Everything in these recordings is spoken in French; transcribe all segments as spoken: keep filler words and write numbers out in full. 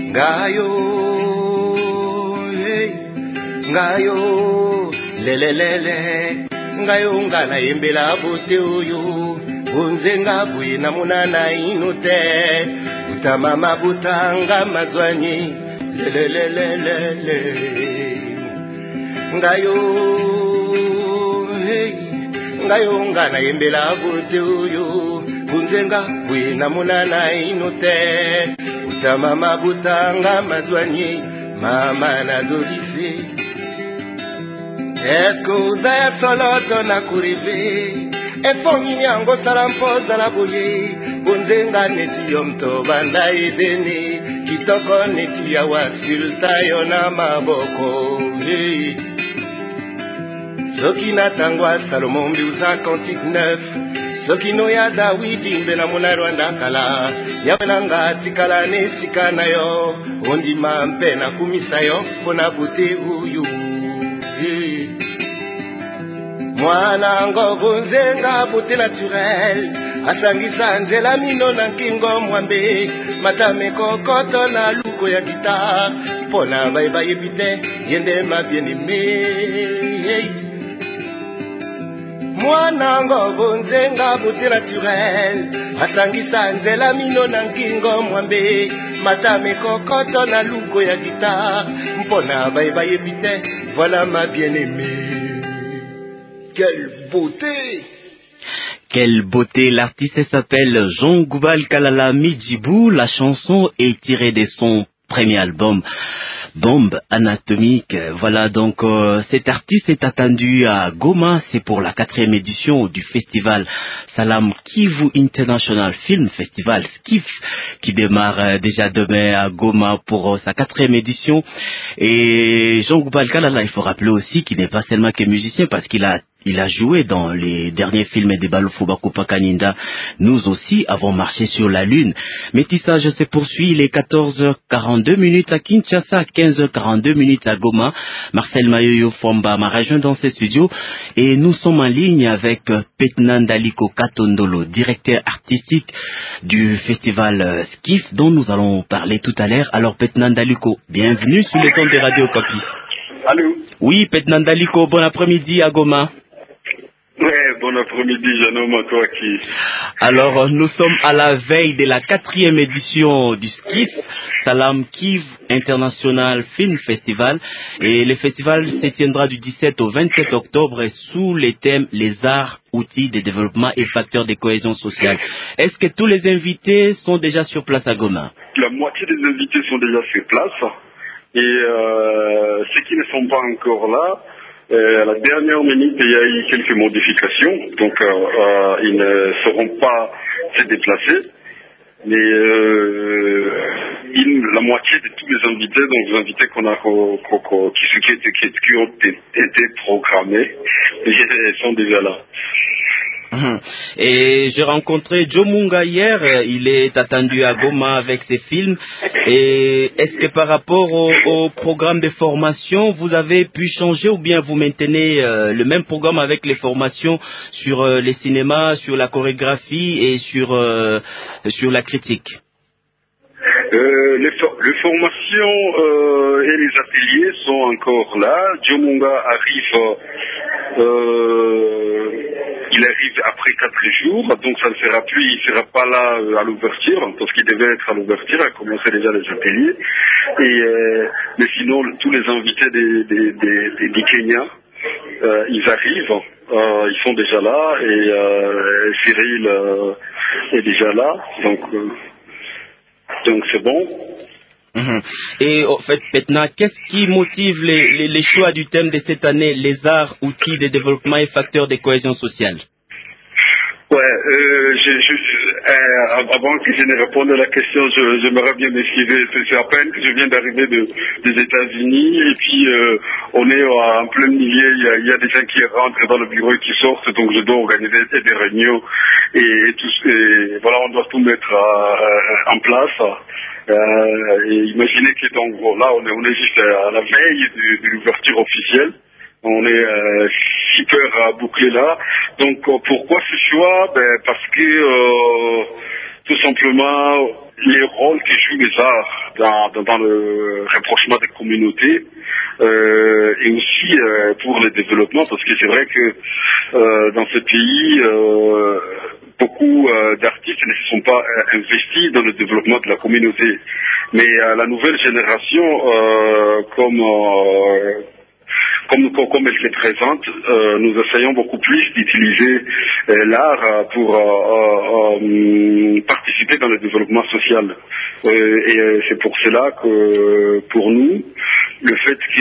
ngayo hey ngayo lelelele ngayo ngana yembela bote uyu unzenga bwina munana inute utama mabutanga mazwanyi lelelelele ngayo hey ngayo ngana yembela bote uyu unzenga bwina munana inute utama mabutanga mazwanyi mama na dolise esko uzaya soloto na kurive efongi yango sarampoza la boye bunzenga neti yomto banda edeni kitoko neti ya wasilta yona maboko hey. Soki na tangwa Salomon biuza cantique neuf soki no ya Dawidi mbena muna Rwanda kala yawenanga tikala nesika na yo ondima mpe na kumisa yo pona bute uyu hey. Mwana ngovu nzenga bute naturel asangisa nzela mino na nkingo mwambe matame kokoto na luko ya guitar pona baiba yebite yende mabienime hey. Mwana ngovu nzenga bute naturel asangisa nzela mino na nkingo mwambe matame kokoto na luko ya guitar mpona baiba yebite voilà ma bien-aimée. Quelle beauté! Quelle beauté! L'artiste s'appelle Jean Goubal Kalala Midjibou. La chanson est tirée de son premier album, Bombe Anatomique. Voilà donc, euh, cet artiste est attendu à Goma. C'est pour la quatrième édition du festival Salam Kivu International Film Festival Skif qui démarre euh, déjà demain à Goma pour euh, sa quatrième édition. Et Jean Goubal Kalala, il faut rappeler aussi qu'il n'est pas seulement que musicien parce qu'il a Il a joué dans les derniers films de Balofouba Kupakaninda. Nous aussi avons marché sur la lune. Métissage se poursuit, il est quatorze heures quarante-deux minutes à Kinshasa, quinze heures quarante-deux minutes à Goma. Marcel Mayoyo Fomba m'a rejoint dans ses studios et nous sommes en ligne avec Petnandaliko Katondolo, directeur artistique du festival Skif dont nous allons parler tout à l'heure. Alors Petnandaliko, bienvenue sur le temps de Radio Kapi. Allô? Oui, Petnandaliko, bon après-midi à Goma. Ouais, bon après-midi, jeune homme, à toi qui... Alors, nous sommes à la veille de la quatrième édition du Skif, Salam Kivu International Film Festival. Et le festival se tiendra du dix-sept au vingt-sept octobre sous les thèmes les arts, outils de développement et facteurs de cohésion sociale. Est-ce que tous les invités sont déjà sur place à Goma? La moitié des invités sont déjà sur place. Et euh, ceux qui ne sont pas encore là, Euh, à la dernière minute, il y a eu quelques modifications, donc euh, euh, ils ne seront pas se déplacer. Mais euh, une, la moitié de tous les invités, donc les invités qu'on a, qu'on, qu'on, qui, qui, qui, qui ont été programmés, ils sont déjà là. Et j'ai rencontré Joe Munga hier, il est attendu à Goma avec ses films. Et est-ce que par rapport au, au programme de formation, vous avez pu changer ou bien vous maintenez euh, le même programme avec les formations sur euh, les cinémas, sur la chorégraphie et sur, euh, sur la critique? Euh, les, for les formations euh, et les ateliers sont encore là. Joe Munga arrive, euh, il arrive après quatre jours, donc ça ne sera plus, il ne sera pas là euh, à l'ouverture, parce qu'il devait être à l'ouverture, il a commencé déjà les ateliers. Et, euh, mais sinon, tous les invités des, des, des, des, du Kenya, euh, ils arrivent, euh, ils sont déjà là, et euh, Cyril euh, est déjà là, donc... Euh, Donc c'est bon. Mmh. Et en fait, maintenant, qu'est-ce qui motive les, les, les choix du thème de cette année, les arts, outils de développement et facteurs de cohésion sociale? Ouais, euh, je, je, euh, avant que je ne réponde à la question, je, j'aimerais bien m'excuser. C'est à peine que je viens d'arriver de, des États-Unis et puis euh, on est en plein milieu. Il y, a, il y a des gens qui rentrent dans le bureau et qui sortent, donc je dois organiser des réunions et, et tout. Et voilà, on doit tout mettre euh, en place. Euh, et imaginez que donc là, on est, on est juste à la veille de, de l'ouverture officielle. On est euh, super euh, bouclé là. Donc euh, pourquoi ce choix? Ben, parce que euh, tout simplement les rôles que jouent les arts dans, dans, dans le rapprochement des communautés euh, et aussi euh, pour le développement, parce que c'est vrai que euh, dans ce pays, euh, beaucoup euh, d'artistes ne se sont pas euh, investis dans le développement de la communauté. Mais euh, la nouvelle génération, euh, comme... Euh, Comme, comme elle se présente, euh, nous essayons beaucoup plus d'utiliser euh, l'art euh, pour euh, euh, participer dans le développement social. Euh, et euh, c'est pour cela que pour nous, le fait que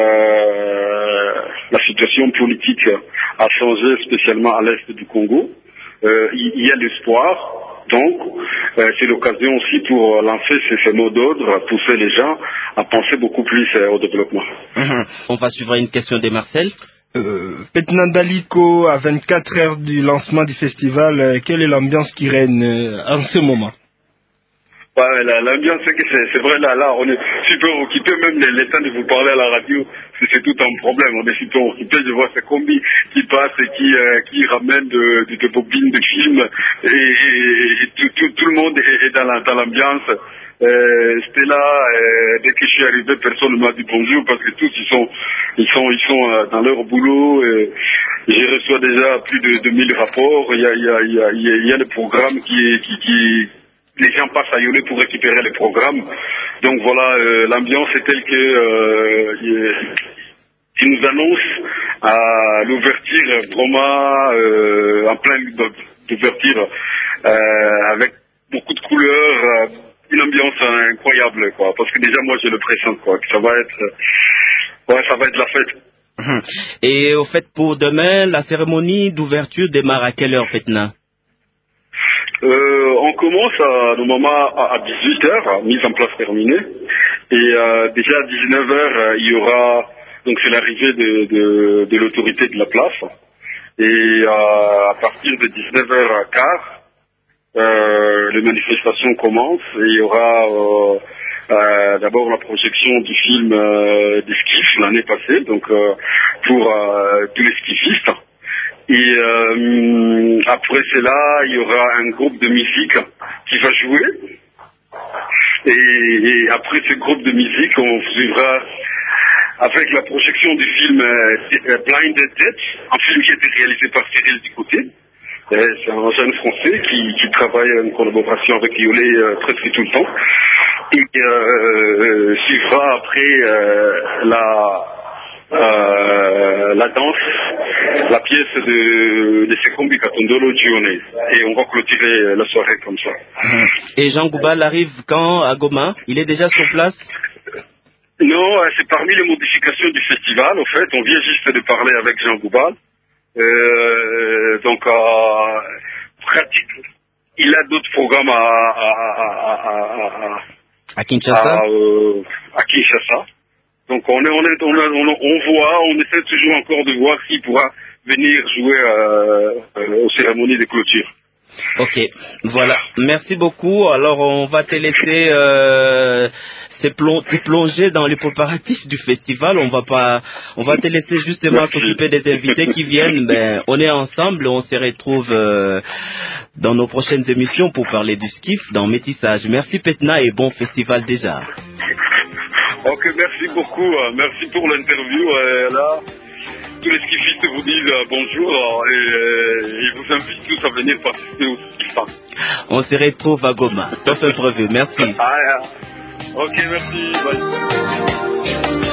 euh, la situation politique a changé spécialement à l'est du Congo, euh, il y a l'espoir. Donc, euh, c'est l'occasion aussi pour lancer ces, ces mots d'ordre, pousser les gens à penser beaucoup plus euh, au développement. Mmh. On va suivre une question de Marcel. Euh, Petna Daliko, à vingt-quatre heures du lancement du festival, euh, quelle est l'ambiance qui règne euh, en ce moment? Ouais, l'ambiance, c'est que c'est vrai, là, là, on est super occupé, même les, les temps de vous parler à la radio, c'est tout un problème, on est super occupé, je vois ces combis qui passent et qui, euh, qui ramènent de, de, de bobines de films, et, et, et tout, tout, tout le monde est, est dans l'ambiance. Euh, C'était là, euh, dès que je suis arrivé, personne ne m'a dit bonjour, parce que tous, ils sont, ils sont, ils sont euh, dans leur boulot, et j'ai reçu déjà plus de, de mille rapports, il y a, il y a, il y a, il y a le programme qui, qui, qui les gens passent à Yolé pour récupérer les programmes. Donc voilà, euh, l'ambiance est telle que euh, il nous annonce à l'ouverture vraiment euh, en plein d'ouverture euh, avec beaucoup de couleurs, euh, une ambiance incroyable quoi. Parce que déjà moi je le pressens quoi, que ça va être, euh, ouais, ça va être la fête. Et au fait pour demain, la cérémonie d'ouverture démarre à quelle heure, Petna? Euh, on commence à, normalement à, à dix-huit heures, mise en place terminée. Et euh, déjà à dix-neuf heures, euh, il y aura, donc c'est l'arrivée de, de, de l'autorité de la place. Et euh, à partir de dix-neuf heures quinze, euh, les manifestations commencent et il y aura euh, euh, d'abord la projection du film euh, des skifs l'année passée, donc euh, pour euh, tous les skifistes. Et euh, après cela, il y aura un groupe de musique qui va jouer. Et, et après ce groupe de musique, on suivra avec la projection du film euh, Blinded Dead, un film qui a été réalisé par Cyril Ducoté. Euh, C'est un jeune français qui, qui travaille en collaboration avec Yolé euh, presque tout le temps. Et euh, suivra après euh, la... Euh, la danse, la pièce de, de Sekombi Katondolo Gione. Et on va clôturer la soirée comme ça. Et Jean Goubal arrive quand à Goma? Il est déjà sur place? Non, c'est parmi les modifications du festival. En fait, on vient juste de parler avec Jean Goubal. Euh, donc, euh, pratique. Il a d'autres programmes à, à, à, à, à, à Kinshasa. À, euh, à Kinshasa. Donc on est, on est, on, est, on, on voit, on essaie toujours encore de voir s'il pourra venir jouer euh, euh, aux cérémonies de clôture. Ok, voilà. Merci beaucoup. Alors on va te laisser euh, te plong plonger dans les préparatifs du festival. On va pas, on va te laisser justement s'occuper des invités qui viennent. Ben, on est ensemble, on se retrouve euh, dans nos prochaines émissions pour parler du skiff dans Métissage. Merci Petna et bon festival déjà. Ok, merci beaucoup. Merci pour l'interview. Là, tous les skifistes vous disent euh, bonjour euh, et euh, ils vous invitent tous à venir participer au skiff. On se retrouve à Goma. Sauf imprévu. Merci. Ah, ok, merci. Bye.